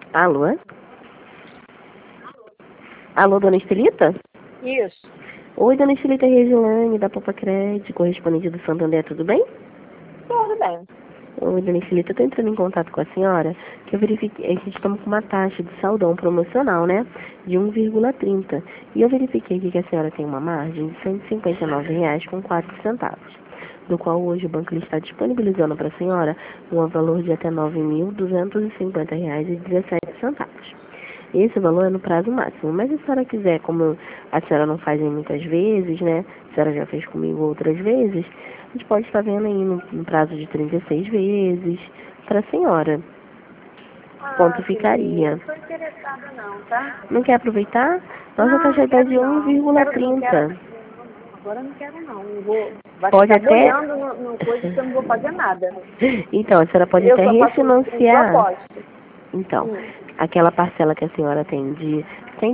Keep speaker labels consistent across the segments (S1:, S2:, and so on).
S1: Alô? Alô, dona Estelita?
S2: Isso.
S1: Oi, dona Estelita Regiane, da Popa Crédito, correspondente do Santander, tudo bem?
S2: Tudo bem.
S1: Oi, dona Estelita, eu tô entrando em contato com a senhora, que eu verifiquei, a gente estamos com uma taxa de saldão promocional, né, de 1,30. E eu verifiquei aqui que a senhora tem uma margem de R$ 159,04, do qual hoje o banco ele está disponibilizando para a senhora um valor de até R$ 9.250,17. Esse valor é no prazo máximo, mas se a senhora quiser, como a senhora não faz muitas vezes, né? A senhora já fez comigo outras vezes, a gente pode estar vendo aí no prazo de 36 vezes para a senhora. Quanto ficaria?
S2: Não estou interessada não, tá?
S1: Não quer aproveitar? Nossa
S2: Não,
S1: taxa
S2: não
S1: é
S2: quero
S1: de
S2: não. Não quero.
S1: 1,30.
S2: Agora eu não quero não. Vai
S1: Pode
S2: ficar
S1: até...
S2: boiando no coisa que eu não vou fazer nada.
S1: Então, a senhora pode
S2: Eu
S1: até
S2: só faço um
S1: refinanciar.
S2: propósito.
S1: Então, aquela parcela que a senhora tem de R$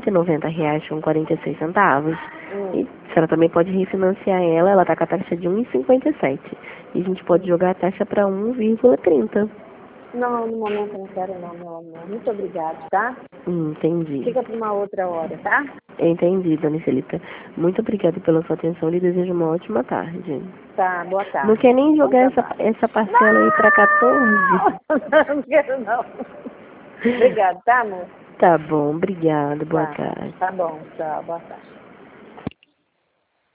S1: 190,46. E a senhora também pode refinanciar ela está com a taxa de 1,57. E a gente pode jogar a taxa para 1,30.
S2: Não, no momento eu não quero não, meu amor. Muito obrigado, tá?
S1: Entendi.
S2: Fica para uma outra hora, tá?
S1: Entendi, dona Celita. Muito obrigada pela sua atenção e lhe desejo uma ótima tarde.
S2: Tá, boa tarde.
S1: Não quer nem jogar
S2: Bom
S1: essa parcela aí para 14?
S2: Não quero não. Obrigado, tá, amor?
S1: Tá bom, obrigada. Boa
S2: Tá,
S1: tarde.
S2: tá bom. Tchau, boa tarde.